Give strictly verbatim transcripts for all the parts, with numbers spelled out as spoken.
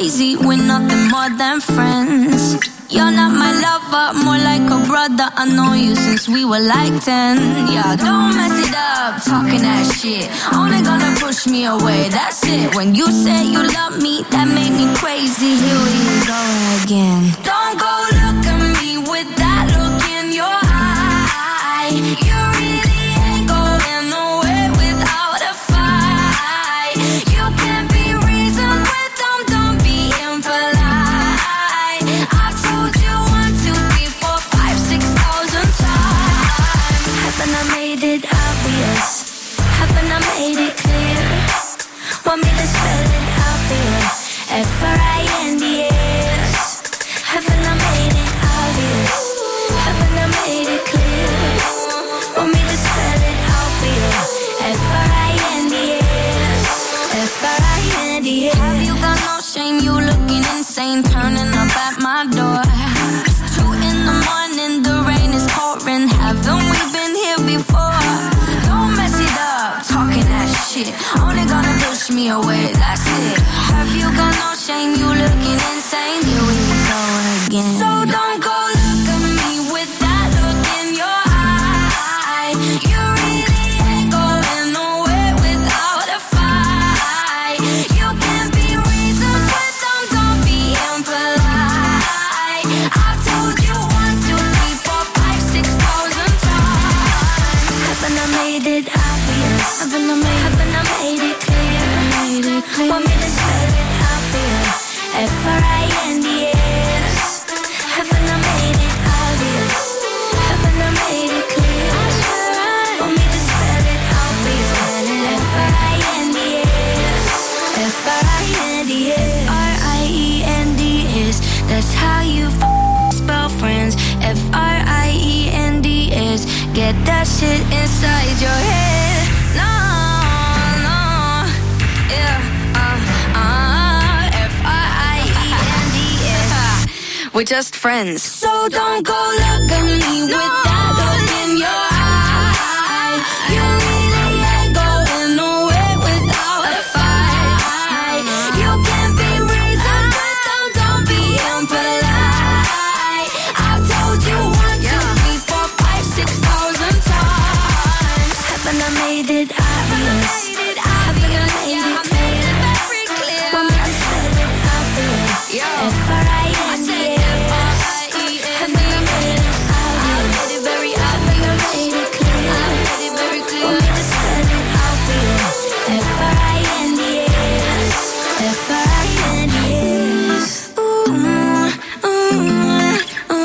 crazy, we're nothing more than friends. You're not my lover, more like a brother. I know you since we were like ten. Yeah, don't mess it up, talking that shit. Only gonna push me away, that's it. When you say you love me, that made me crazy. Here we go again. Don't go look at me with that look in your eye. You really ain't going nowhere without a fight. You can't be reasoned with them, don't be impolite. I've told you one, two, three, four, five, six thousand times. Haven't I made it obvious? Haven't I made it clear? Want me to spell it out for you? F R I N D S. Haven't I made it obvious? Haven't I made it clear? Want me to spell it out for you? F R I N D S. F R I N D S. Have you got no shame? You looking insane, turning up at my door. It's two in the morning, the rain is pouring. Haven't we been here before? Don't mess it up, talking that shit. Only gonna push me away, that's it. Have you got no shame? You looking insane. Here we go again. So don't go look at me with that look in your eye. You really ain't going nowhere without a fight. You can't be reasoned with them, don't be impolite. I've told you one, two, three, four, five, six thousand times. Haven't I made it obvious? Haven't I made, haven't I made it clear? Made it clear. Want me to spell it out for you? F R I N D S. Haven't I made it obvious? Haven't I made it clear? Want me to spell it out for you? F R I N D S. F R I N D S. R I E N D S. That's how you f- spell friends. F R I E N D S. Get that shit inside your head. No, no, yeah, uh, uh, F R I E N D S. We're just friends. So don't go look at me with that look in your eye. You really ain't going nowhere without a fight. You can't be reasoned with them, don't be impolite. I've told you one, two, three, four, five, six thousand times. Haven't I made it obvious? Haven't I made it clear? Want me to spell it out for you? F R I N D S. Haven't I made it obvious? Haven't I made it clear? Want me to spell it out for you? F R I N D S. F R I N D S. Ooh, ooh, ooh,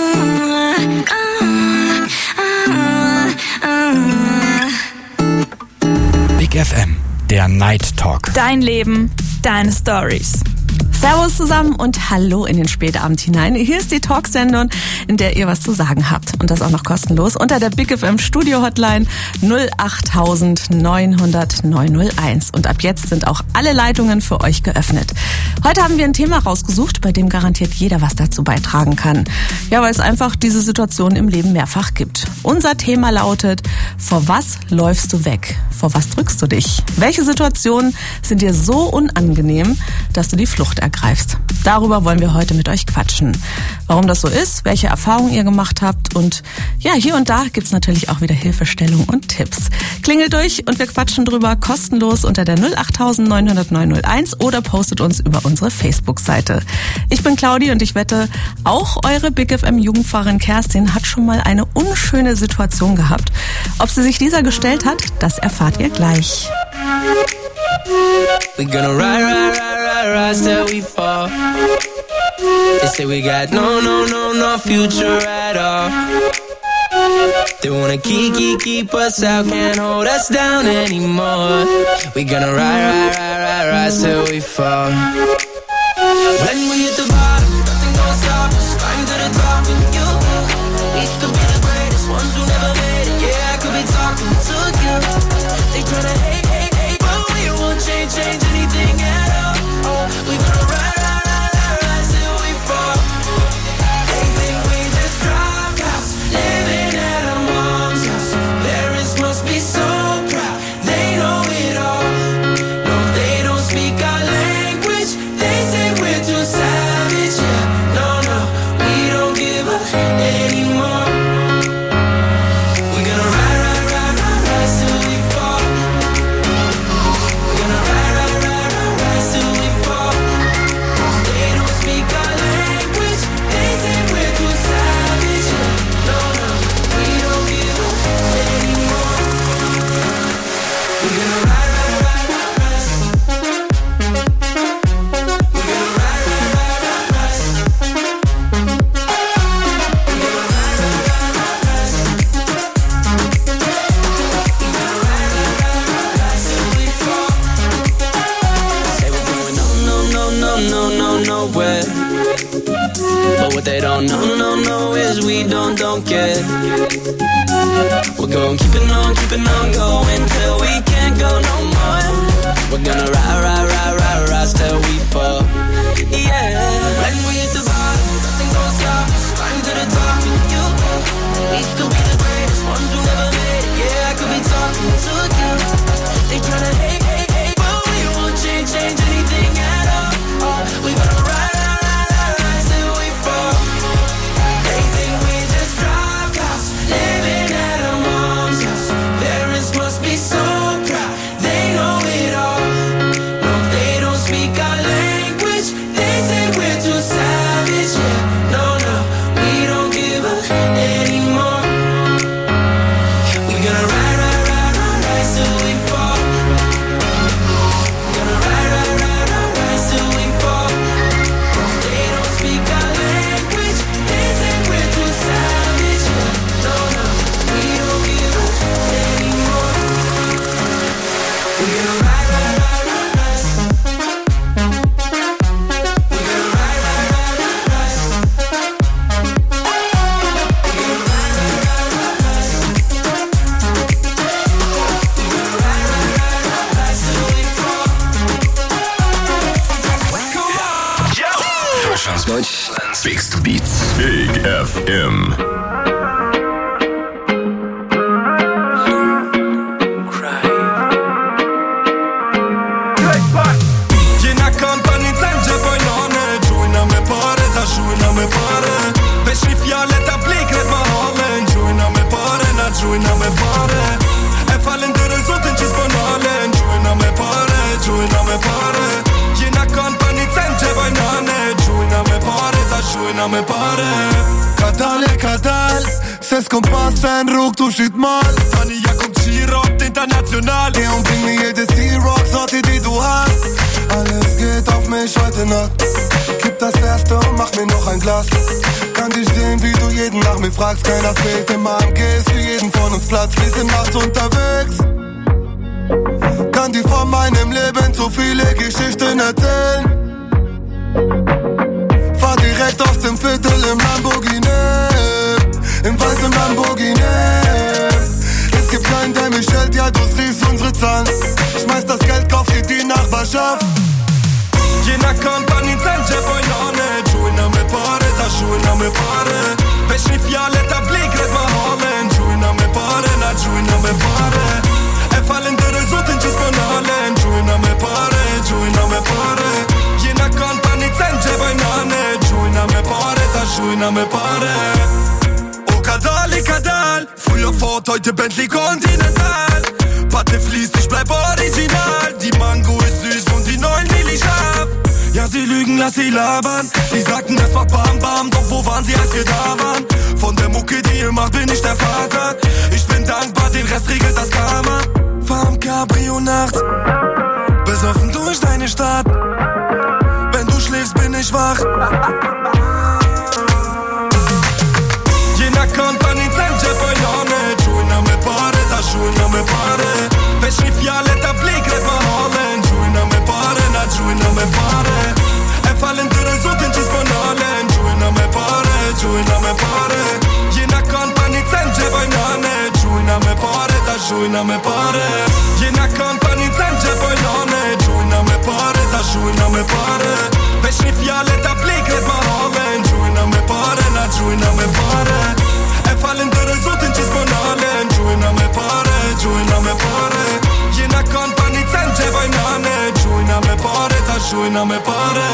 ooh, ooh. Big F M, der Night Talk. Dein Leben, deine Stories. Servus zusammen und hallo in den Spätabend hinein. Hier ist die Talksendung, in der ihr was zu sagen habt. Und das auch noch kostenlos unter der Big F M Studio Hotline null acht neunhundert neunhunderteins. Und ab jetzt sind auch alle Leitungen für euch geöffnet. Heute haben wir ein Thema rausgesucht, bei dem garantiert jeder was dazu beitragen kann. Ja, weil es einfach diese Situation im Leben mehrfach gibt. Unser Thema lautet: Vor was läufst du weg? Vor was drückst du dich? Welche Situationen sind dir so unangenehm, dass du die Flucht ergreifst? Darüber wollen wir heute mit euch quatschen. Warum das so ist, welche Erfahrungen ihr gemacht habt und ja, hier und da gibt's natürlich auch wieder Hilfestellung und Tipps. Klingelt durch und wir quatschen drüber kostenlos unter der null acht neunhundert neunhunderteins oder postet uns über unsere Facebook-Seite. Ich bin Claudi und ich wette, auch eure Big F M-Jugendfahrerin Kerstin hat schon mal eine unschöne Situation gehabt. Ob sie sich dieser gestellt hat, das erfahrt ihr gleich. We gonna ride, ride, ride, ride, rise till we fall. They say we got no, no, no, no future at all. They wanna keep, keep, keep us out, can't hold us down anymore. We gonna ride, ride, ride, ride, rise till we fall. When we hit the bottom, nothing gonna stop us. Climb to the top with you. We could be the greatest ones who never made it. Yeah, I could be talking to you. They tryna hate, hate, hate, but we won't change, change anything at all. Oh, we gonna ride, ride, ride, ride, rise till we fall. They think we just dropped out, living at our mom's house. Parents must be so proud, they know it all. No, they don't speak our language. They say we're too won't get. We're gonna keep it on, keep it on going till we can't go no more. We're gonna ride, ride, ride, ride, rise till we fall. Yeah. When we hit the bottom, nothing gon' stop us. Climb to the top, you know. We could be the greatest ones who never made it. Yeah, I could be talking to you. They tryna hate, hate, hate, but we won't change, change anything at all. Oh, we gonna ride, ride, ride, ride, ride till we fall. They think we just drive cars, living at a mom's house. Parents must be so proud, they know it all. No, they don't speak our language. They say we're too savage. Yeah, no, no, we don't give up anymore. We gonna ride, ride, ride, ride, ride till we fall. Gonna ride, ride, ride, ride, ride till we fall. They don't speak our language. They say we're too savage. Yeah, no, no, we don't give up anymore. We gonna ride, ride, ride, ride, ride. We gonna ride, ride, ride, ride, ride. We gonna ride, ride, ride, ride, ride. We gonna ride, ride, ride, ride, ride till we fall. Deutschlands Deutschlands Bigste Beats. Big F M. Jena company zędzie bojnane. Czujna me pare, ta czujna me pare. Weszli fioleta blik, red ma halen. Czujna me pare, na czujna me pare. E fallen dörren så den tjus banalen. Czujna me pare, czujna me pare. Jena company zędzie bojnane. Czujna me pare, ta czujna me pare. Kadal je kadal. Ses kompas, en ruk, du schiet mal. Tanja kommt Skirock, international. Geh und bring mir jede Sea-Rock-Sorte, die du hast. Alles geht auf mich heute Nacht. Kipp das erste und mach mir noch ein Glas. Kann dich sehen, wie du jeden nach mir fragst. Keiner fehlt im A M G, ist für jeden von uns Platz. Wir sind nachts unterwegs. Kann dir von meinem Leben so viele Geschichten erzählen. Fahr direkt aus dem Viertel im Lamborghini. Im weißen Lamborghini. Es gibt keinen, der mich hält, ja, du siehst unsere Zahlen. Schmeiß das Geld, kauf dir die Nachbarschaft. Jena company zędzie bojnane. Czujna me pare, ta czujna me pare. Weszli fioleta blik, red ma halen. Czujna me pare, na czujna me pare. E fallen dörren så den tjus banalen. Czujna me pare, czujna me pare. Jena company zędzie bojnane. Czujna me pare, ta czujna me pare. Kadal, Kadal. Früher Ford, heute Bentley Continental. Patte fließt, ich bleib original. Die Mango ist süß und die neun Milli scharf. Ja, sie lügen, lass sie labern. Sie sagten, das war Bam Bam, doch wo waren sie, als wir da waren? Von der Mucke, die ihr macht, bin ich der Vater. Ich bin dankbar, den Rest regelt das Karma. Fahr im Cabrio nachts, besoffen durch deine Stadt. Wenn du schläfst, bin ich wach. Company zędzie bojnane. Czujna me pare, ta czujna me pare. Weszli fioleta blik, red ma halen. Czujna me pare, na czujna me pare. E fallen dörren så den tjus banalen. Czujna me pare, czujna me pare. Jena company zędzie bojnane. Czujna me pare, ta czujna me pare. Jena company zędzie bojnane. Czujna me pare, ta czujna me pare. Weszli fioleta blik, red ma halen. Czujna me pare, na czujna me pare. Fallen dörren så den tjus banalen. Czujna me pare, czujna me pare. Jena company zędzie bojnane. Czujna me pare, ta czujna me pare.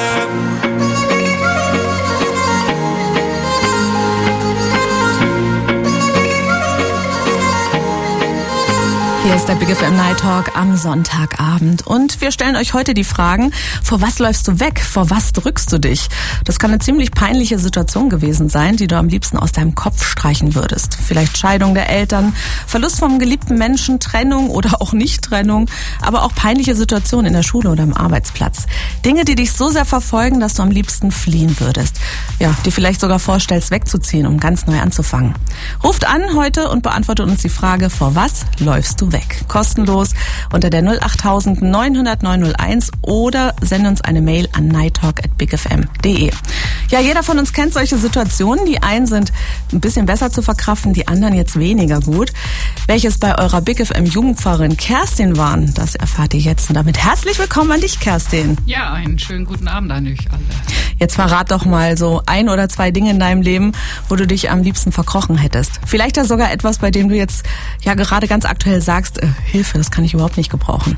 Hier ist der Big F M Night Talk am Sonntagabend und wir stellen euch heute die Fragen, vor was läufst du weg, vor was drückst du dich? Das kann eine ziemlich peinliche Situation gewesen sein, die du am liebsten aus deinem Kopf streichen würdest. Vielleicht Scheidung der Eltern, Verlust vom geliebten Menschen, Trennung oder auch Nicht-Trennung, aber auch peinliche Situationen in der Schule oder am Arbeitsplatz. Dinge, die dich so sehr verfolgen, dass du am liebsten fliehen würdest. Ja, dir vielleicht sogar vorstellst, wegzuziehen, um ganz neu anzufangen. Ruft an heute und beantwortet uns die Frage, vor was läufst du weg? weg. Kostenlos unter der null acht neun null null neun null eins oder sende uns eine Mail an nighttalk at bigfm punkt de. Ja, jeder von uns kennt solche Situationen. Die einen sind ein bisschen besser zu verkraften, die anderen jetzt weniger gut. Welches bei eurer Big F M Jugendpfarrerin Kerstin waren, das erfahrt ihr jetzt. Und damit herzlich willkommen an dich, Kerstin. Ja, einen schönen guten Abend an euch alle. Jetzt verrat doch mal so ein oder zwei Dinge in deinem Leben, wo du dich am liebsten verkrochen hättest. Vielleicht ja sogar etwas, bei dem du jetzt ja gerade ganz aktuell sagst, äh, Hilfe, das kann ich überhaupt nicht gebrauchen.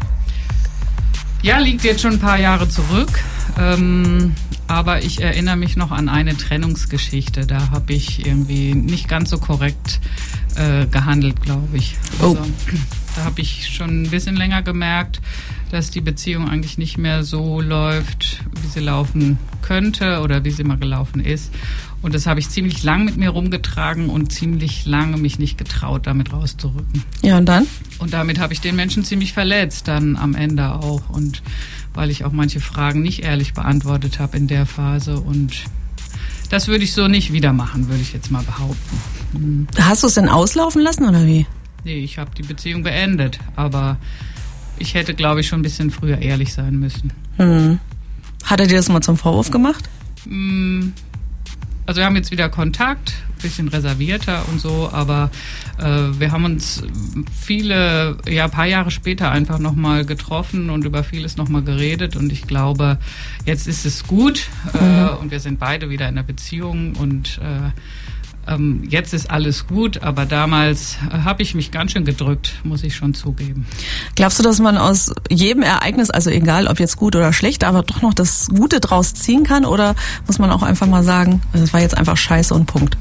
Ja, liegt jetzt schon ein paar Jahre zurück, ähm, aber ich erinnere mich noch an eine Trennungsgeschichte. Da habe ich irgendwie nicht ganz so korrekt äh, gehandelt, glaube ich. Also, oh. Da habe ich schon ein bisschen länger gemerkt, dass die Beziehung eigentlich nicht mehr so läuft, wie sie laufen könnte oder wie sie mal gelaufen ist. Und das habe ich ziemlich lang mit mir rumgetragen und ziemlich lange mich nicht getraut, damit rauszurücken. Ja, und dann? Und damit habe ich den Menschen ziemlich verletzt, dann am Ende auch. Und weil ich auch manche Fragen nicht ehrlich beantwortet habe in der Phase. Und das würde ich so nicht wieder machen, würde ich jetzt mal behaupten. Hm. Hast du es denn auslaufen lassen oder wie? Nee, ich habe die Beziehung beendet. Aber ich hätte, glaube ich, schon ein bisschen früher ehrlich sein müssen. Hm. Hat er dir das mal zum Vorwurf gemacht? Hm. Also wir haben jetzt wieder Kontakt, ein bisschen reservierter und so, aber äh, wir haben uns viele, ja, ein paar Jahre später einfach nochmal getroffen und über vieles nochmal geredet und ich glaube, jetzt ist es gut äh, mhm. und wir sind beide wieder in einer Beziehung und äh, ähm, jetzt ist alles gut, aber damals äh, habe ich mich ganz schön gedrückt, muss ich schon zugeben. Glaubst du, dass man aus jedem Ereignis, also egal ob jetzt gut oder schlecht, aber doch noch das Gute draus ziehen kann oder muss man auch einfach mal sagen, das war jetzt einfach scheiße und Punkt?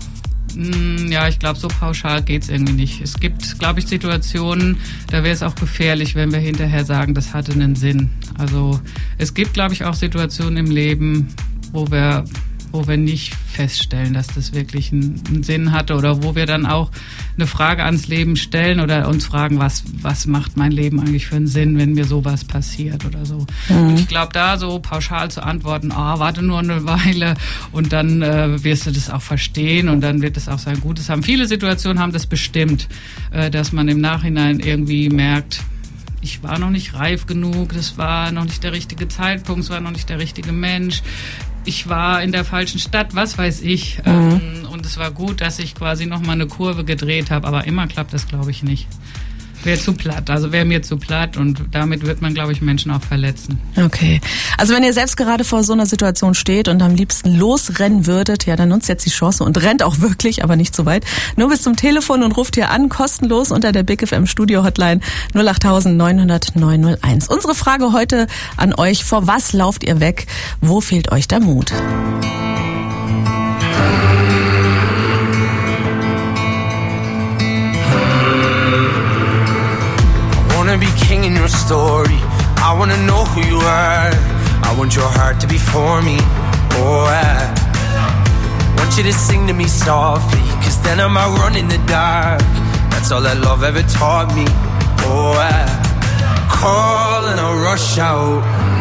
Ja, ich glaube, so pauschal geht's irgendwie nicht. Es gibt, glaube ich, Situationen, da wäre es auch gefährlich, wenn wir hinterher sagen, das hatte einen Sinn. Also es gibt, glaube ich, auch Situationen im Leben, wo wir wo wir nicht feststellen, dass das wirklich einen, einen Sinn hatte oder wo wir dann auch eine Frage ans Leben stellen oder uns fragen, was, was macht mein Leben eigentlich für einen Sinn, wenn mir sowas passiert oder so. Mhm. Und ich glaube, da so pauschal zu antworten, ah, oh, warte nur eine Weile und dann äh, wirst du das auch verstehen und dann wird es auch sein Gutes haben. Viele Situationen haben das bestimmt, äh, dass man im Nachhinein irgendwie merkt, ich war noch nicht reif genug, das war noch nicht der richtige Zeitpunkt, es war noch nicht der richtige Mensch. Ich war in der falschen Stadt, was weiß ich. Mhm. Ähm, und es war gut, dass ich quasi nochmal eine Kurve gedreht habe. Aber immer klappt das, glaube ich, nicht. Wäre zu platt. Also wäre mir zu platt. Und damit wird man, glaube ich, Menschen auch verletzen. Okay. Also wenn ihr selbst gerade vor so einer Situation steht und am liebsten losrennen würdet, ja, dann nutzt jetzt die Chance und rennt auch wirklich, aber nicht so weit. Nur bis zum Telefon und ruft hier an, kostenlos unter der Big F M Studio Hotline null acht neun null null neun null eins. Unsere Frage heute an euch, vor was lauft ihr weg? Wo fehlt euch der Mut? I wanna be king in your story. I wanna know who you are. I want your heart to be for me. Oh, I want you to sing to me softly, cause then I might run in the dark. That's all that love ever taught me. Oh, I call and I rush out,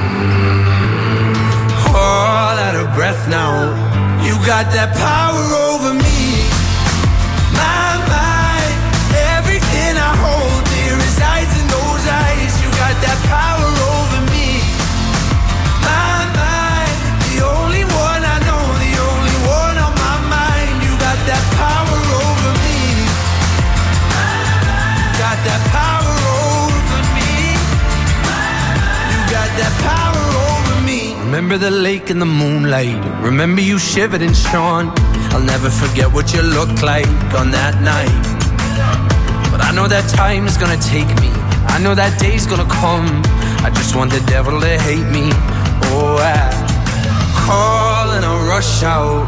all out of breath now. You got that power over me. My mind, everything I hold dear resides in those eyes. You got that power over me. My mind, the only one I know, the only one on my mind. You got that power over me. You got that power over me. You got that power over me. Remember the lake in the moonlight. Remember you shivered and shone. I'll never forget what you looked like on that night. But I know that time is gonna take me. I know that day's gonna come. I just want the devil to hate me. Oh, I call and I rush out,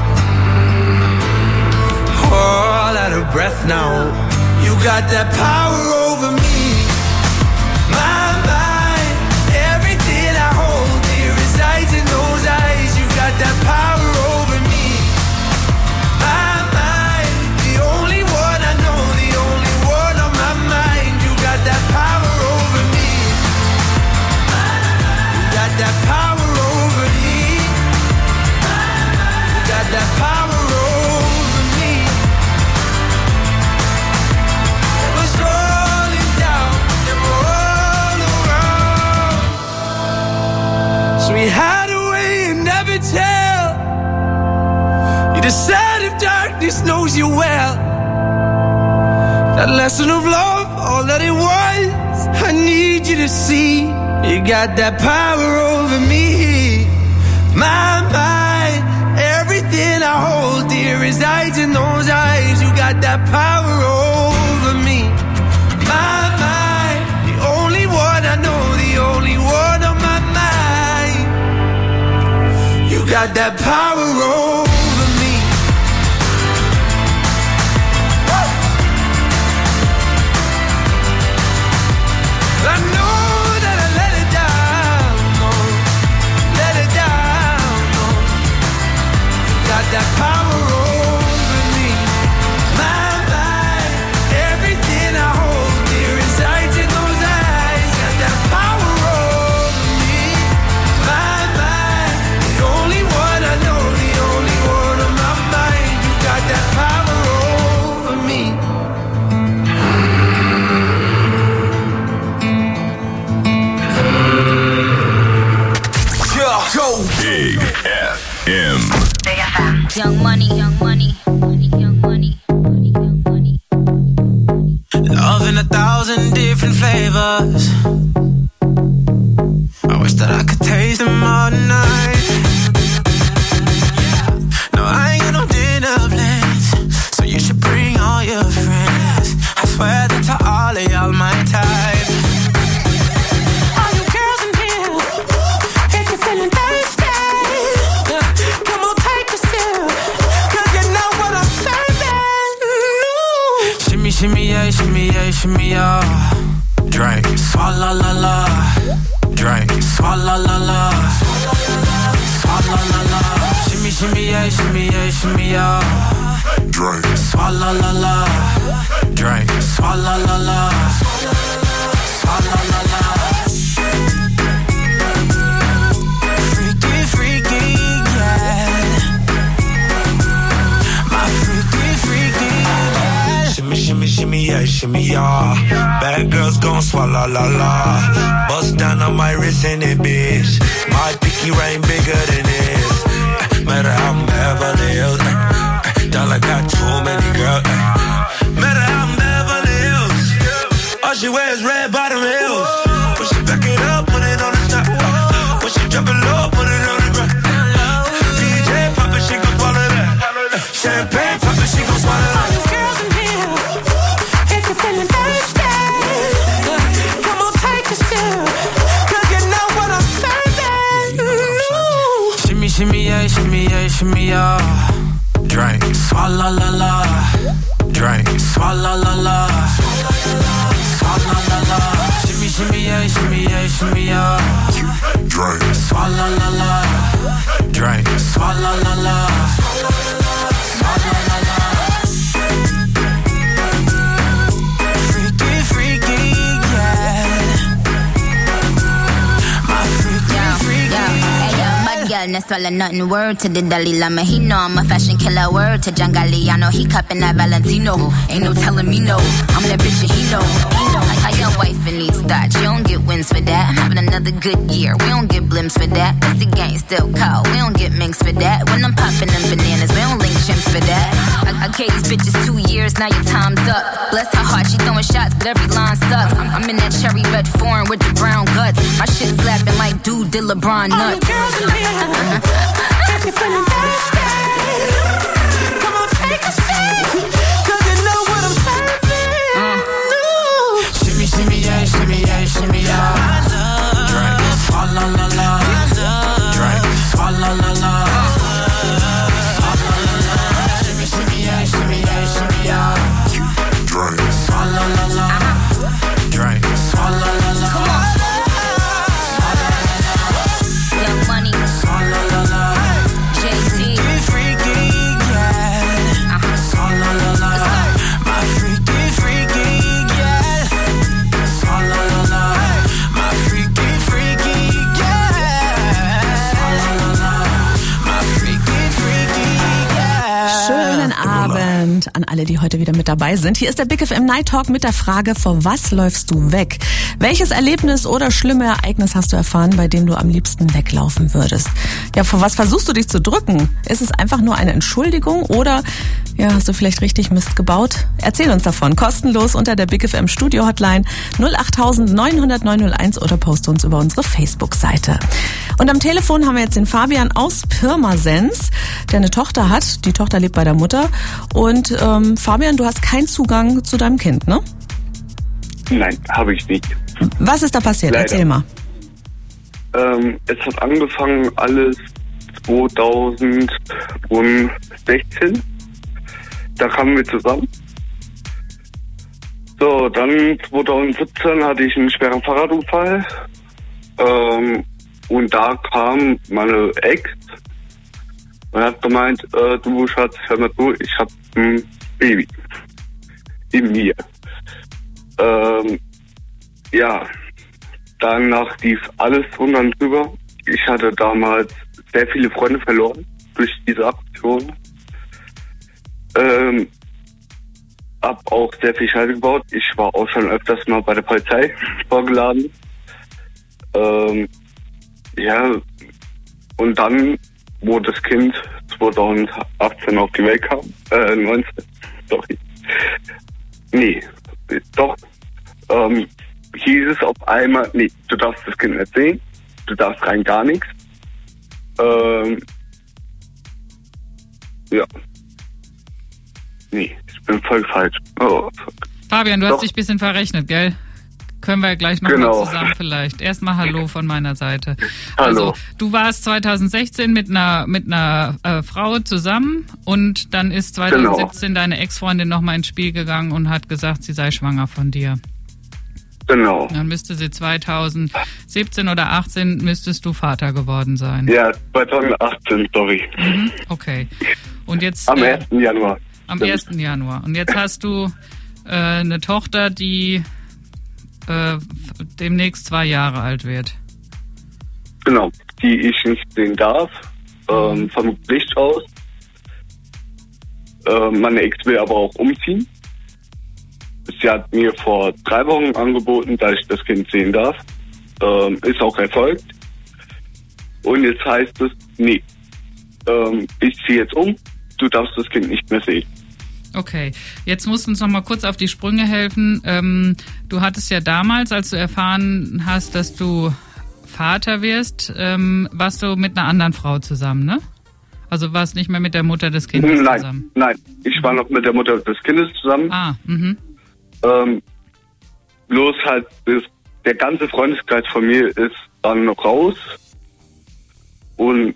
all out of breath now. You got that power over me. My mind, everything I hold dear resides in those eyes. You got that power over me. My mind, the only one I know, the only one on my mind. You got that power over me. You got that power over me. You got that power over me. It was rolling down you hide away and never tell. You're the side of darkness knows you well. That lesson of love, all that it was, I need you to see. You got that power over me. My mind, everything I hold dear resides in those eyes. You got that power over me. My mind, the only one I know, the only one on my mind. You got that power over me. I know that I let it down, no, let it down, no. You got that power over me. My mind, everything I hold dear resides in those eyes. Got that power over me. My mind, the only one I know, the only one on my mind. You got that power over me. Big F M. Young money, young money, money, young money, money, young money. Love in a thousand different flavors. I wish that I could taste them all night. No, I ain't got no dinner plans, so you should bring all your friends. I swear that to all of y'all my type. All you girls in here, if you're feeling thirsty, come on, take a sip, 'cause you know what I'm serving. Shimmy, shimmy, yeah, shimmy, yeah, shimmy, yeah. Drink, swalla la la. Drink, swalla la la. Swalla la la. Shimmy, shimmy, yeah, shimmy, yeah, shimmy, yeah. Drink, swalla la la. Drink, swalla la la. Swalla la la. Freaky, freaky, yeah. My freaky, freaky, yeah. Shimmy, shimmy, shimmy, yeah, shimmy, yeah. Bad girls gon' swallow la la. Bust down on my wrist in it, bitch. My pinky ring bigger than this. Matter how I'm Beverly Hills. Dollar got too many girls. Matter how I'm Beverly Hills. All she wears red bottom heels. When she back it up, put it on the top. When she drop it low, put it on the ground. D J pop it, she gon' swallow that. Champagne pop it, she gon' swallow that. All you girls in here, if you're feeling thirsty, come on, take a sip, 'cause you know what I'm serving. Shimmy, shimmy, yeah, shimmy, yeah, shimmy, yeah. Drink, swalla la la. Drink, swalla la la. Swalla la la. Shimmy, shimmy, yeah, shimmy, yeah, shimmy, yeah. Drink, swalla la la. Drink, swalla la la. Swalla la la. Freaky, freaky, yeah. My freaky, freaky. Girl, no swallow nothing. Word to the Dalai Lama. He know I'm a fashion killer. Word to John Galliano. He cupping that Valentino. Ain't no telling me no. I'm that bitch that he know. He know. Like how your wife in these thoughts. You don't get wins for that. I'm having another good year. We don't get blimps for that. Cause the gang still cold. We don't get minks for that. When I'm popping them bananas, we don't link chimps for that. I, I gave these bitches two years. Now your time's up. Bless her heart. She throwing shots, but every line sucks. I'm, I'm in that cherry red foreign with the brown guts. My shit slapping like dude did LeBron nuts. All you girls in here, if you're feeling thirsty, come on, take a sip, 'cause you know what I'm serving. Uh. Shimmy, shimmy, yeah, shimmy, yeah, shimmy, yeah. Drink, swalla la la. Drink, swalla la la. Shimmy, shimmy, yeah, shimmy, yeah, shimmy, yeah. Drink, swalla la la. Drink, swalla la la. Young money, Swalla la la. J T. Freaky, yeah. Uh-huh. Swalla la la. alle, die heute wieder mit dabei sind. Hier ist der Big F M Night Talk mit der Frage, vor was läufst du weg? Welches Erlebnis oder schlimme Ereignis hast du erfahren, bei dem du am liebsten weglaufen würdest? Ja, vor was versuchst du dich zu drücken? Ist es einfach nur eine Entschuldigung oder ja, hast du vielleicht richtig Mist gebaut? Erzähl uns davon. Kostenlos unter der Big F M Studio Hotline null acht neun null null neun null eins oder poste uns über unsere Facebook-Seite. Und am Telefon haben wir jetzt den Fabian aus Pirmasens, der eine Tochter hat. Die Tochter lebt bei der Mutter. Und ähm, Fabian, du hast keinen Zugang zu deinem Kind, ne? Nein, habe ich nicht. Was ist da passiert? Leider. Erzähl mal. Ähm, es hat angefangen alles zweitausendsechzehn. Da kamen wir zusammen. So, dann zweitausendsiebzehn hatte ich einen schweren Fahrradunfall. Ähm, und da kam meine Ex und hat gemeint, äh, du Schatz, hör mal zu, ich hab ein Baby in mir. Ähm, ja, danach lief alles drunter und drüber. Ich hatte damals sehr viele Freunde verloren durch diese Aktion. Ähm, hab auch sehr viel Scheiße gebaut. Ich war auch schon öfters mal bei der Polizei vorgeladen. Ähm, ja, und dann, wo das Kind zweitausendachtzehn auf die Welt kam, äh, neunzehn, sorry. Nee, doch, ähm, hieß es auf einmal, nee, du darfst das Kind nicht sehen, du darfst rein gar nichts. Ähm, ja. Nee, ich bin voll falsch. Oh, fuck. Fabian, du Doch. hast dich ein bisschen verrechnet, gell? Können wir gleich noch Genau. mal zusammen vielleicht. Erstmal Hallo von meiner Seite. Hallo. Also, du warst zweitausendsechzehn mit einer mit einer äh, Frau zusammen und dann ist zweitausendsiebzehn Genau. deine Ex-Freundin nochmal ins Spiel gegangen und hat gesagt, sie sei schwanger von dir. Genau. Dann müsste sie zweitausendsiebzehn oder achtzehn müsstest du Vater geworden sein. Ja, zweitausendachtzehn, sorry. Mhm, okay. Und jetzt Am äh, ersten Januar. am Stimmt. ersten Januar. Und jetzt hast du äh, eine Tochter, die äh, demnächst zwei Jahre alt wird. Genau, die ich nicht sehen darf, ähm, vom Gericht aus. Äh, meine Ex will aber auch umziehen. Sie hat mir vor drei Wochen angeboten, dass ich das Kind sehen darf. Ähm, ist auch erfolgt. Und jetzt heißt es, nee, ähm, ich ziehe jetzt um, du darfst das Kind nicht mehr sehen. Okay, jetzt musst du uns noch mal kurz auf die Sprünge helfen. Ähm, du hattest ja damals, als du erfahren hast, dass du Vater wirst, ähm, warst du mit einer anderen Frau zusammen, ne? Also warst nicht mehr mit der Mutter des Kindes Nein, zusammen? nein, ich war noch mit der Mutter des Kindes zusammen. Ah, mhm. Ähm, bloß halt, das, der ganze Freundeskreis von mir ist dann noch raus. Und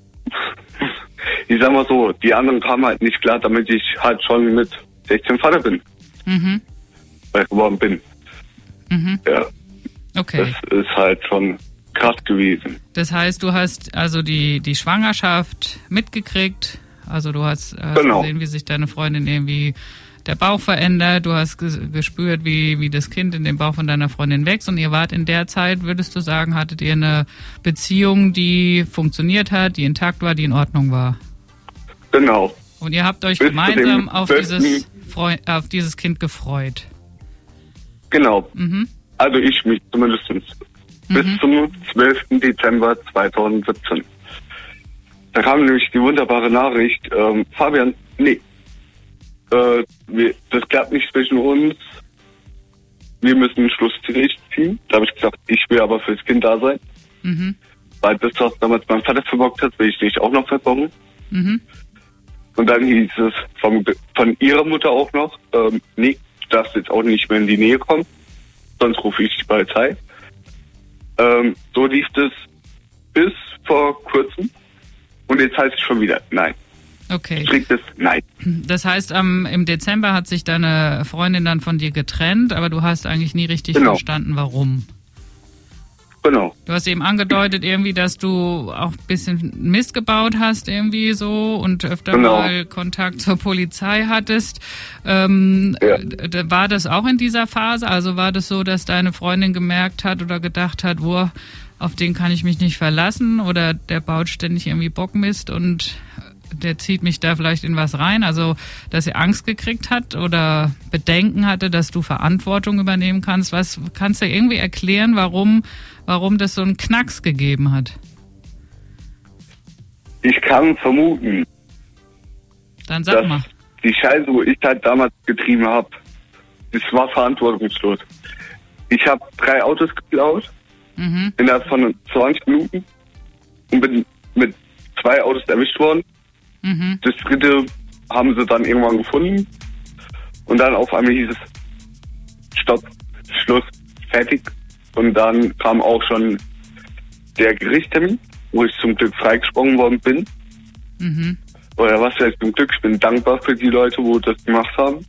ich sag mal so, die anderen kamen halt nicht klar, damit ich halt schon mit sechzehn Vater bin. Mhm. Weil ich geworden bin. Mhm. Ja, Okay. das ist halt schon krass gewesen. Das heißt, du hast also die, die Schwangerschaft mitgekriegt. Also du hast, hast Genau. gesehen, wie sich deine Freundin irgendwie der Bauch verändert. Du hast ges- gespürt, wie, wie das Kind in dem Bauch von deiner Freundin wächst. Und ihr wart in der Zeit, würdest du sagen, hattet ihr eine Beziehung, die funktioniert hat, die intakt war, die in Ordnung war. Genau. Und ihr habt euch Bis zu gemeinsam dem auf zwölften dieses, Freu auf dieses Kind gefreut. Genau. Mhm. Also ich mich zumindest. Bis zum zwölften Dezember zweitausendsiebzehn. Da kam nämlich die wunderbare Nachricht, ähm, Fabian, nee, äh, wir, das klappt nicht zwischen uns. Wir müssen einen Schlussstrich ziehen. Da habe ich gesagt, ich will aber fürs Kind da sein. Mhm. Weil das, was damals mein Vater verbockt hat, will ich nicht auch noch verbocken. Mhm. Und dann hieß es vom, von ihrer Mutter auch noch, ähm, nee, du darfst jetzt auch nicht mehr in die Nähe kommen, sonst rufe ich die Polizei. Ähm, so lief es bis vor kurzem. Und jetzt heißt es schon wieder nein. Okay. Striktes Nein. Das heißt, ähm, im Dezember hat sich deine Freundin dann von dir getrennt, aber du hast eigentlich nie richtig Genau. verstanden, warum. Genau. Du hast eben angedeutet irgendwie, dass du auch ein bisschen Mist gebaut hast irgendwie so und öfter Genau. mal Kontakt zur Polizei hattest. Ähm, Ja. d- War das auch in dieser Phase? Also war das so, dass deine Freundin gemerkt hat oder gedacht hat, wo auf den kann ich mich nicht verlassen oder der baut ständig irgendwie Bockmist und der zieht mich da vielleicht in was rein, also dass er Angst gekriegt hat oder Bedenken hatte, dass du Verantwortung übernehmen kannst. Was kannst du irgendwie erklären, warum, warum das so einen Knacks gegeben hat? Ich kann vermuten, Dann sag dass mal. die Scheiße, wo ich halt damals getrieben habe, das war verantwortungslos. Ich habe drei Autos geklaut, Mhm. innerhalb von zwanzig Minuten und bin mit zwei Autos erwischt worden. Mhm. Das dritte haben sie dann irgendwann gefunden und dann auf einmal hieß es Stopp, Schluss, fertig. Und dann kam auch schon der Gerichtstermin, wo ich zum Glück freigesprochen worden bin. Mhm. Oder was heißt zum Glück, ich bin dankbar für die Leute, wo das gemacht haben.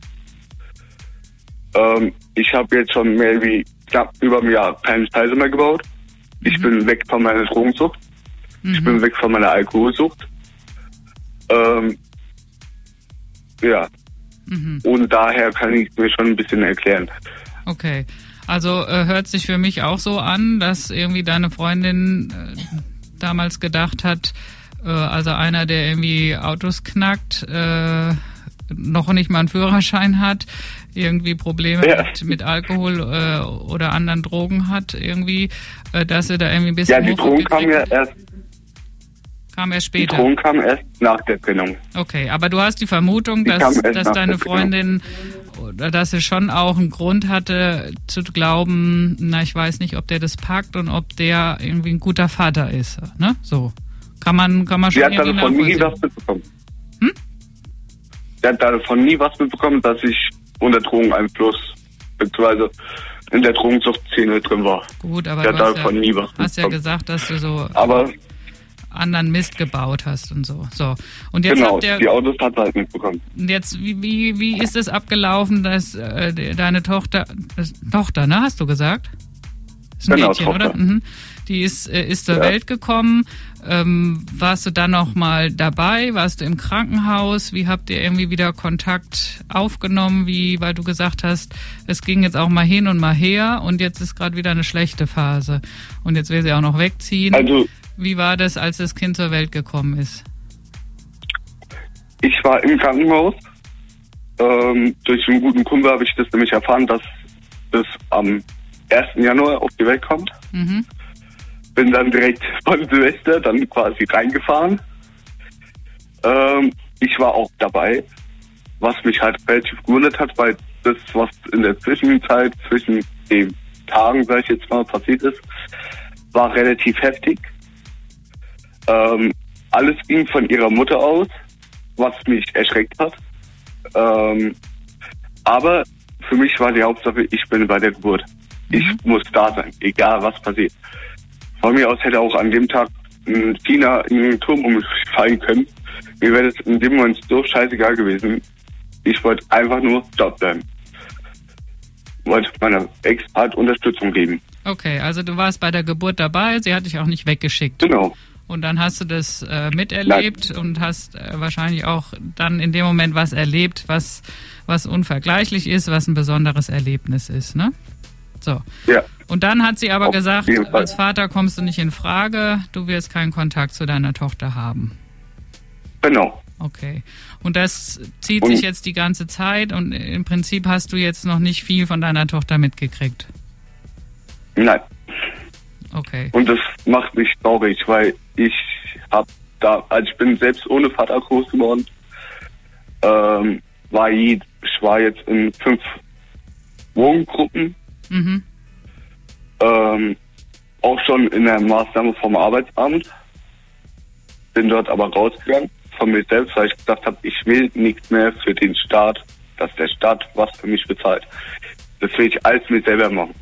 Ähm, ich habe jetzt schon mehr wie knapp über ein Jahr keine Scheiße mehr gebaut. Ich Mhm. bin weg von meiner Drogensucht. Mhm. Ich bin weg von meiner Alkoholsucht. Ähm, ja. Mhm. Und daher kann ich mir schon ein bisschen erklären. Okay. Also äh, hört sich für mich auch so an, dass irgendwie deine Freundin äh, damals gedacht hat, äh, also einer, der irgendwie Autos knackt, äh, noch nicht mal einen Führerschein hat, irgendwie Probleme Ja. mit, mit Alkohol äh, oder anderen Drogen hat, irgendwie, äh, dass er da irgendwie ein bisschen Ja, die Drogen kamen ja hochgekriegt- erst, kam erst die später. Drogen kamen erst nach der Trennung. Okay, aber du hast die Vermutung, Die dass, kam erst dass nach deine der Trennung. Freundin oder dass sie schon auch einen Grund hatte zu glauben, na, ich weiß nicht, ob der das packt und ob der irgendwie ein guter Vater ist, ne? So. Kann man, kann man schon Sie hat irgendwie davon nie nachvollziehen. was mitbekommen. Hm? Sie hat davon nie was mitbekommen, dass ich unter Drogeneinfluss beziehungsweise in der Drogensuchtszene drin war. Gut, aber Sie du hat hast davon ja, nie was hast ja mitbekommen. gesagt, dass du so Aber anderen Mist gebaut hast und so. So. Und jetzt genau, habt ihr, die Autos hat sie halt mitbekommen. jetzt, wie, wie, wie ist es abgelaufen, dass äh, de- deine Tochter, das, Tochter, ne, hast du gesagt? Ist ein Genau, Mädchen, Tochter. oder? Mhm. Die ist, äh, ist zur Ja. Welt gekommen. Ähm, warst du dann noch mal dabei? Warst du im Krankenhaus? Wie habt ihr irgendwie wieder Kontakt aufgenommen? Wie, weil du gesagt hast, es ging jetzt auch mal hin und mal her und jetzt ist gerade wieder eine schlechte Phase. Und jetzt will sie auch noch wegziehen. Also Wie war das, als das Kind zur Welt gekommen ist? ich war im Krankenhaus. Ähm, durch einen guten Kumpel habe ich das nämlich erfahren, dass das am ersten Januar auf die Welt kommt. Mhm. Bin dann direkt von Silvester dann quasi reingefahren. Ähm, ich war auch dabei, was mich halt relativ gewundert hat, weil das, was in der Zwischenzeit zwischen den Tagen, sag ich jetzt mal, passiert ist, war relativ heftig. Ähm, alles ging von ihrer Mutter aus, was mich erschreckt hat. Ähm, aber für mich war die Hauptsache, ich bin bei der Geburt. Ich muss da sein, egal was passiert. Von mir aus hätte auch an dem Tag ein Tina in den Turm umfallen können. Mir wäre das in dem Moment so scheißegal gewesen. Ich wollte einfach nur dort bleiben. Wollte meiner Ex halt Unterstützung geben. Okay, also du warst bei der Geburt dabei, sie hat dich auch nicht weggeschickt. Genau. Und dann hast du das äh, miterlebt Nein. und hast äh, wahrscheinlich auch dann in dem Moment was erlebt, was, was unvergleichlich ist, was ein besonderes Erlebnis ist, ne? So. Ja. Und dann hat sie aber Auf gesagt, jeden Fall. als Vater kommst du nicht in Frage, du wirst keinen Kontakt zu deiner Tochter haben. Genau. Okay. Und das zieht Und- sich jetzt die ganze Zeit und im Prinzip hast du jetzt noch nicht viel von deiner Tochter mitgekriegt. Nein. Okay. Und das macht mich traurig, weil ich hab da, also ich bin selbst ohne Vater groß geworden. Ähm, war je, ich war jetzt in fünf Wohngruppen, Mhm. ähm, auch schon in der Maßnahme vom Arbeitsamt. Bin dort aber rausgegangen von mir selbst, weil ich gesagt habe, ich will nichts mehr für den Staat, dass der Staat was für mich bezahlt. Das will ich alles mir selber machen.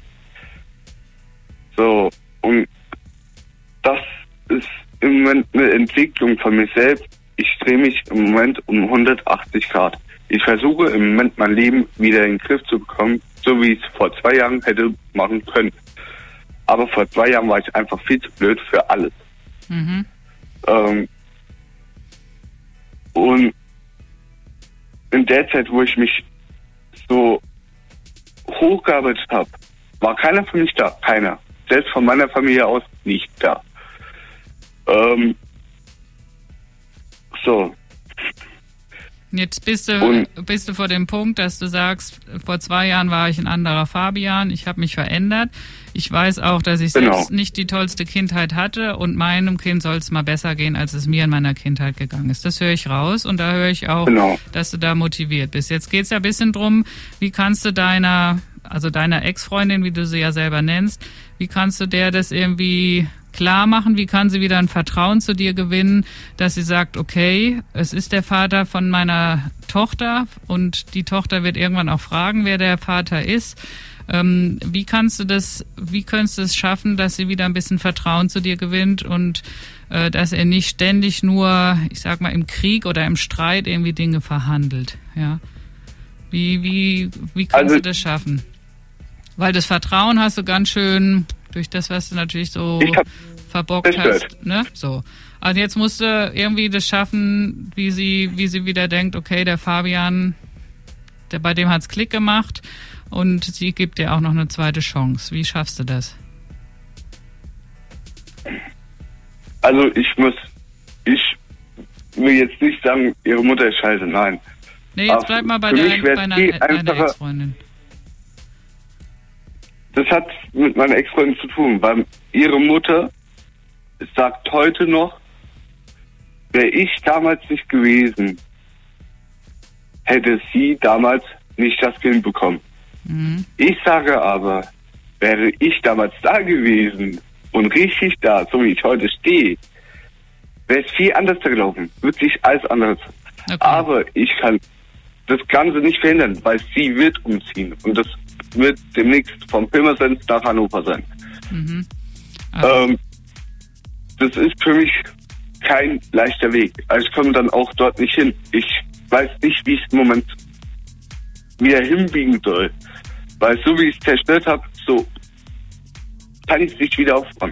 So, und das ist im Moment eine Entwicklung von mir selbst. Ich drehe mich im Moment um hundertachtzig Grad. Ich versuche im Moment mein Leben wieder in den Griff zu bekommen, so wie ich es vor zwei Jahren hätte machen können. Aber vor zwei Jahren war ich einfach viel zu blöd für alles. Mhm. Ähm, und in der Zeit, wo ich mich so hochgearbeitet habe, war keiner für mich da. Keiner. Selbst von meiner Familie aus nicht da. Ähm, so, Jetzt bist du, Und- bist du vor dem Punkt, dass du sagst, vor zwei Jahren war ich ein anderer Fabian, ich habe mich verändert. Ich weiß auch, dass ich Genau. selbst nicht die tollste Kindheit hatte und meinem Kind soll es mal besser gehen, als es mir in meiner Kindheit gegangen ist. Das höre ich raus und da höre ich auch, Genau. dass du da motiviert bist. Jetzt geht's ja ein bisschen drum, wie kannst du deiner, also deiner Ex-Freundin, wie du sie ja selber nennst, wie kannst du der das irgendwie klar machen? Wie kann sie wieder ein Vertrauen zu dir gewinnen, dass sie sagt, okay, es ist der Vater von meiner Tochter und die Tochter wird irgendwann auch fragen, wer der Vater ist. Ähm, wie kannst du das, wie könntest du es schaffen, dass sie wieder ein bisschen Vertrauen zu dir gewinnt und äh, dass er nicht ständig nur, ich sag mal, im Krieg oder im Streit irgendwie Dinge verhandelt? Ja. Wie, wie, wie kannst Also- du das schaffen? Weil das Vertrauen hast du ganz schön durch das, was du natürlich so Ich hab verbockt zerstört. hast, ne? So. Also jetzt musst du irgendwie das schaffen, wie sie, wie sie wieder denkt, okay, der Fabian, der, bei dem hat's Klick gemacht und sie gibt dir auch noch eine zweite Chance. Wie schaffst du das? Also ich muss, ich will jetzt nicht sagen, ihre Mutter ist scheiße, nein. Nee, jetzt Aber bleib mal bei, für mich dein, wär's bei deiner, viel deiner einfacher- Ex-Freundin. Das hat mit meiner Ex-Freundin zu tun, weil ihre Mutter sagt heute noch, wäre ich damals nicht gewesen, hätte sie damals nicht das Kind bekommen. Mhm. Ich sage aber, wäre ich damals da gewesen und richtig da, so wie ich heute stehe, wäre es viel anders gelaufen. Wirklich alles anderes. Okay. Aber ich kann das Ganze nicht verhindern, weil sie wird umziehen. Und das wird demnächst vom Pirmasens nach Hannover sein. Mhm. Also, Ähm, das ist für mich kein leichter Weg. Also ich komme dann auch dort nicht hin. Ich weiß nicht, wie ich es im Moment wieder hinbiegen soll. Weil so wie ich es zerstört habe, so kann ich es nicht wieder aufbauen.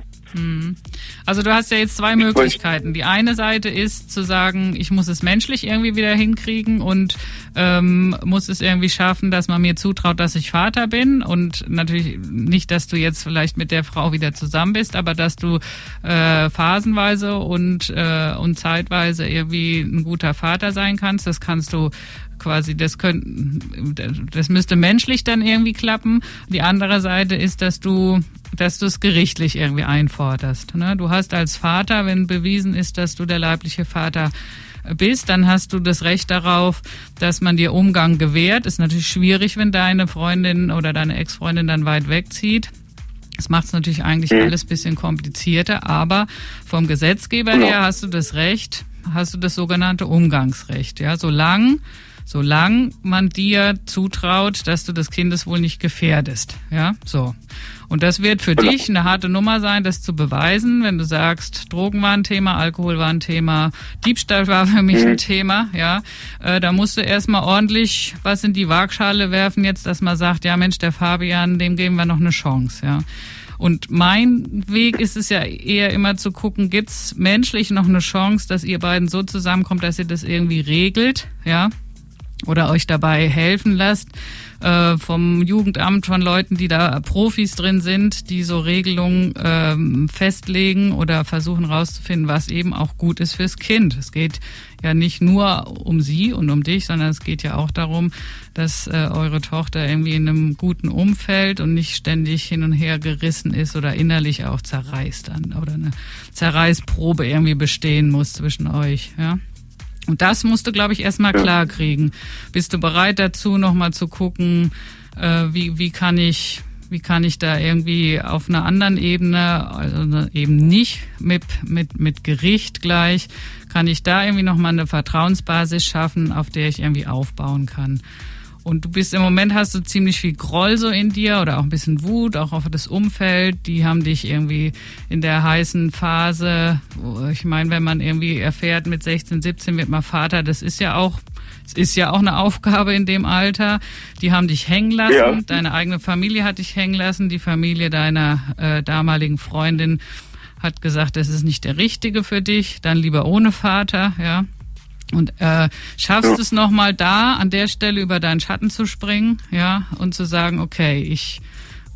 Also du hast ja jetzt zwei Möglichkeiten. Die eine Seite ist zu sagen, ich muss es menschlich irgendwie wieder hinkriegen und ähm, muss es irgendwie schaffen, dass man mir zutraut, dass ich Vater bin und natürlich nicht, dass du jetzt vielleicht mit der Frau wieder zusammen bist, aber dass du äh, phasenweise und äh, und zeitweise irgendwie ein guter Vater sein kannst. Das kannst du quasi, das könnte, das müsste menschlich dann irgendwie klappen. Die andere Seite ist, dass du, dass du es gerichtlich irgendwie einforderst. Ne? Du hast als Vater, wenn bewiesen ist, dass du der leibliche Vater bist, dann hast du das Recht darauf, dass man dir Umgang gewährt. Ist natürlich schwierig, wenn deine Freundin oder deine Ex-Freundin dann weit wegzieht. Das macht es natürlich eigentlich Mhm. alles ein bisschen komplizierter, aber vom Gesetzgeber Genau. her hast du das Recht, hast du das sogenannte Umgangsrecht. Ja, solange Solange man dir zutraut, dass du das Kindeswohl nicht gefährdest. Ja, so. Und das wird für Genau. dich eine harte Nummer sein, das zu beweisen, wenn du sagst, Drogen war ein Thema, Alkohol war ein Thema, Diebstahl war für mich Mhm. ein Thema, ja. Äh, da musst du erstmal ordentlich was in die Waagschale werfen jetzt, dass man sagt, ja Mensch, der Fabian, dem geben wir noch eine Chance, ja. Und mein Weg ist es ja eher immer zu gucken, gibt's menschlich noch eine Chance, dass ihr beiden so zusammenkommt, dass ihr das irgendwie regelt, ja. Oder euch dabei helfen lasst äh, vom Jugendamt, von Leuten, die da Profis drin sind, die so Regelungen ähm, festlegen oder versuchen rauszufinden, was eben auch gut ist fürs Kind. Es geht ja nicht nur um sie und um dich, sondern es geht ja auch darum, dass äh, eure Tochter irgendwie in einem guten Umfeld und nicht ständig hin und her gerissen ist oder innerlich auch zerreißt dann oder eine Zerreißprobe irgendwie bestehen muss zwischen euch, ja. Und das musst du, glaube ich, erstmal Ja. klar kriegen. Bist du bereit dazu, nochmal zu gucken, äh, wie, wie kann ich, wie kann ich da irgendwie auf einer anderen Ebene, also eben nicht mit, mit, mit Gericht gleich, kann ich da irgendwie nochmal eine Vertrauensbasis schaffen, auf der ich irgendwie aufbauen kann. Und du bist im Moment, hast du ziemlich viel Groll so in dir oder auch ein bisschen Wut, auch auf das Umfeld. Die haben dich irgendwie in der heißen Phase, ich meine, wenn man irgendwie erfährt, mit sechzehn, siebzehn wird man Vater, das ist ja auch, es ist ja auch eine Aufgabe in dem Alter. Die haben dich hängen lassen, Ja. deine eigene Familie hat dich hängen lassen, die Familie deiner äh, damaligen Freundin hat gesagt, das ist nicht der Richtige für dich, dann lieber ohne Vater, ja. Und äh, schaffst Ja. es nochmal da an der Stelle über deinen Schatten zu springen, ja, und zu sagen, okay, ich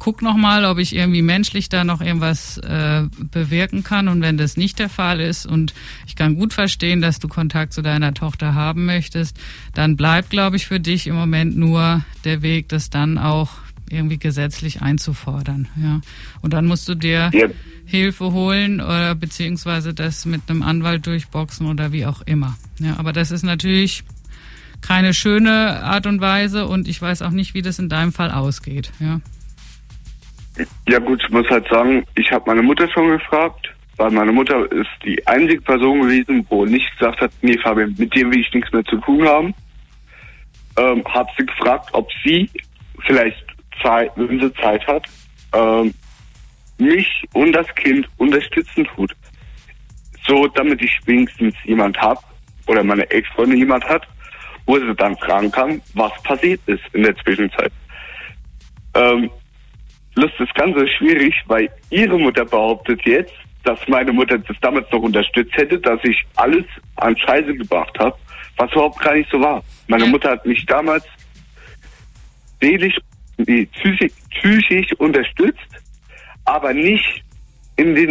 guck noch mal, ob ich irgendwie menschlich da noch irgendwas äh, bewirken kann. Und wenn das nicht der Fall ist und ich kann gut verstehen, dass du Kontakt zu deiner Tochter haben möchtest, dann bleibt, glaube ich, für dich im Moment nur der Weg, das dann auch irgendwie gesetzlich einzufordern. Ja. Und dann musst du dir ja. Hilfe holen oder beziehungsweise das mit einem Anwalt durchboxen oder wie auch immer. Ja, aber das ist natürlich keine schöne Art und Weise und ich weiß auch nicht, wie das in deinem Fall ausgeht. Ja, ja gut, ich muss halt sagen, ich habe meine Mutter schon gefragt, weil meine Mutter ist die einzige Person gewesen, wo nicht gesagt hat, nee Fabian, mit dir will ich nichts mehr zu tun haben. Ähm, hab sie gefragt, ob sie vielleicht Zeit, wenn sie Zeit hat, ähm, mich und das Kind unterstützen tut. So, damit ich wenigstens jemand hab oder meine Ex-Freundin jemand hat, wo sie dann fragen kann, was passiert ist in der Zwischenzeit. Ähm, das ist ganz so schwierig, weil ihre Mutter behauptet jetzt, dass meine Mutter das damals noch unterstützt hätte, dass ich alles an Scheiße gebracht habe, was überhaupt gar nicht so war. Meine Mutter hat mich damals seelisch, nee, psychisch, psychisch unterstützt, aber nicht in den